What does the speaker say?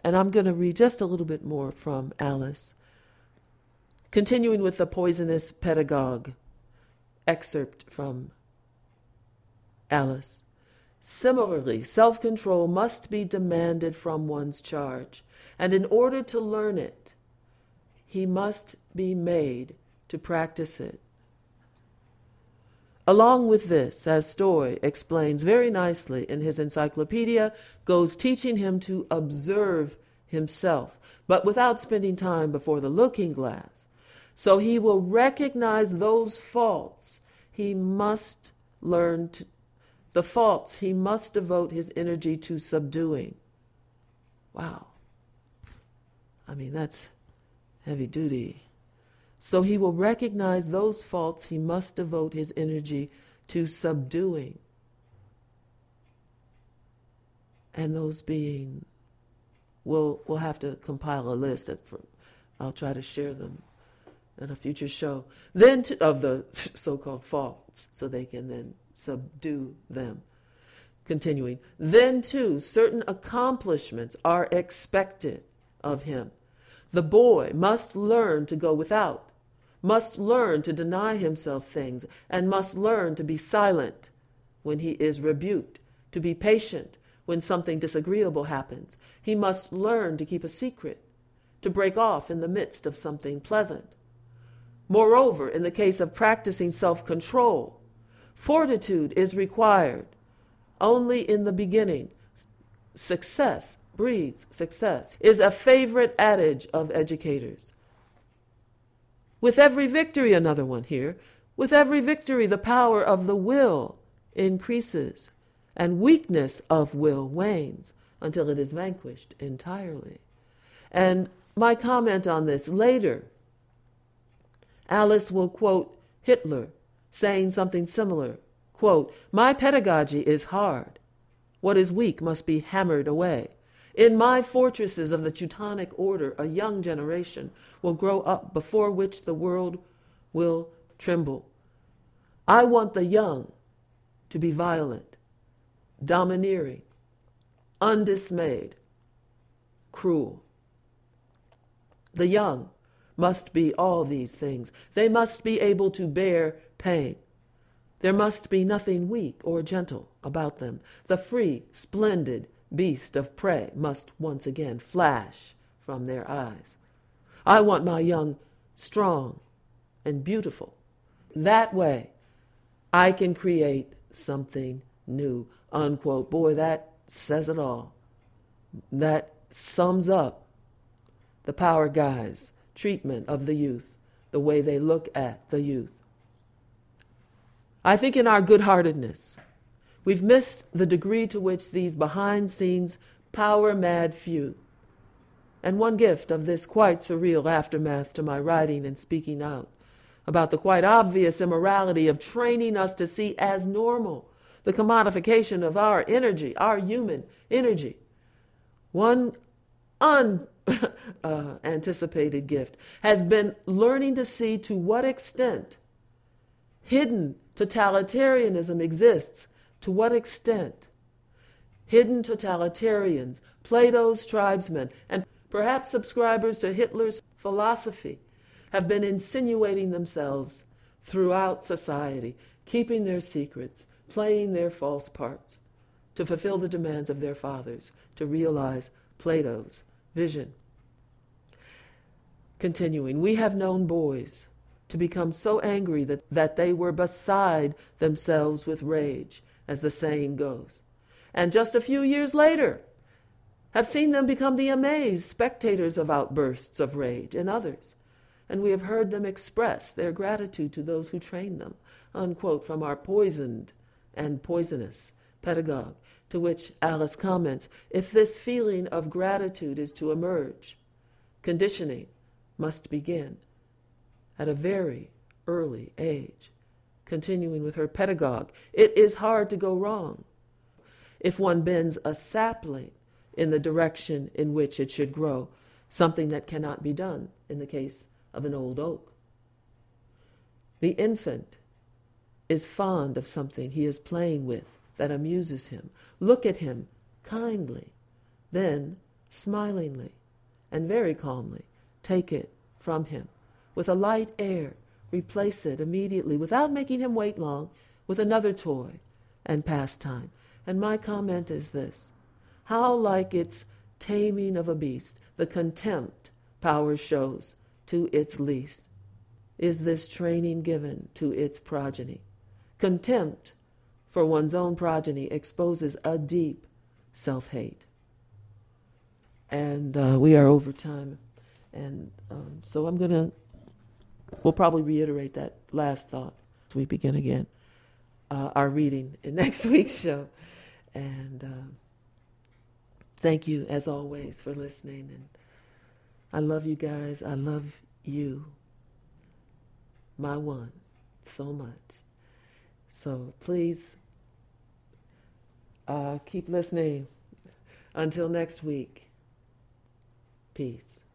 And I'm going to read just a little bit more from Alice. Continuing with the poisonous pedagogue, excerpt from Alice. Similarly, self-control must be demanded from one's charge, and in order to learn it, he must be made to practice it. Along with this, as Stoy explains very nicely in his encyclopedia, goes teaching him to observe himself, but without spending time before the looking glass. So he will recognize those faults. He must learn the faults he must devote his energy to subduing. Wow. I mean, that's heavy duty. So he will recognize those faults he must devote his energy to subduing. And those being, we'll have to compile a list. I'll try to share them at a future show. Then of the so-called faults, so they can then subdue them. Continuing. Then too, certain accomplishments are expected of him. The boy must learn to go without, must learn to deny himself things, and must learn to be silent when he is rebuked, to be patient when something disagreeable happens. He must learn to keep a secret, to break off in the midst of something pleasant. Moreover, in the case of practicing self-control, fortitude is required only in the beginning. Success breeds success is a favorite adage of educators. With every victory, another one here, with every victory the power of the will increases and weakness of will wanes until it is vanquished entirely. And my comment on this later, Alice will quote Hitler saying something similar. Quote, "My pedagogy is hard. What is weak must be hammered away. In my fortresses of the Teutonic order, a young generation will grow up before which the world will tremble. I want the young to be violent, domineering, undismayed, cruel. The young must be all these things. They must be able to bear pain. There must be nothing weak or gentle about them. The free, splendid beast of prey must once again flash from their eyes. I want my young strong and beautiful. That way, I can create something new." Unquote. Boy, that says it all. That sums up the Power Guys' treatment of the youth, the way they look at the youth. I think in our good-heartedness, we've missed the degree to which these behind-scenes, power-mad few, and one gift of this quite surreal aftermath to my writing and speaking out about the quite obvious immorality of training us to see as normal the commodification of our energy, our human energy. One unanticipated gift has been learning to see to what extent hidden totalitarianism exists, to what extent hidden totalitarians, Plato's tribesmen, and perhaps subscribers to Hitler's philosophy have been insinuating themselves throughout society, keeping their secrets, playing their false parts, to fulfill the demands of their fathers, to realize Plato's vision. Continuing, we have known boys to become so angry that they were beside themselves with rage, as the saying goes, and just a few years later have seen them become the amazed spectators of outbursts of rage in others, and we have heard them express their gratitude to those who trained them, unquote, from our poisoned and poisonous pedagogue, to which Alice comments, if this feeling of gratitude is to emerge, conditioning must begin at a very early age. Continuing with her pedagogue, it is hard to go wrong if one bends a sapling in the direction in which it should grow, something that cannot be done in the case of an old oak. The infant is fond of something he is playing with that amuses him. Look at him kindly. Then smilingly and very calmly take it from him. With a light air, replace it immediately without making him wait long with another toy and pastime. And my comment is this: how like its taming of a beast, the contempt power shows to its least, is this training given to its progeny. Contempt for one's own progeny exposes a deep self-hate. And we are over time. And so we'll probably reiterate that last thought as we begin again our reading in next week's show. And thank you, as always, for listening. And I love you guys. I love you, my one, so much. So please keep listening. Until next week, peace.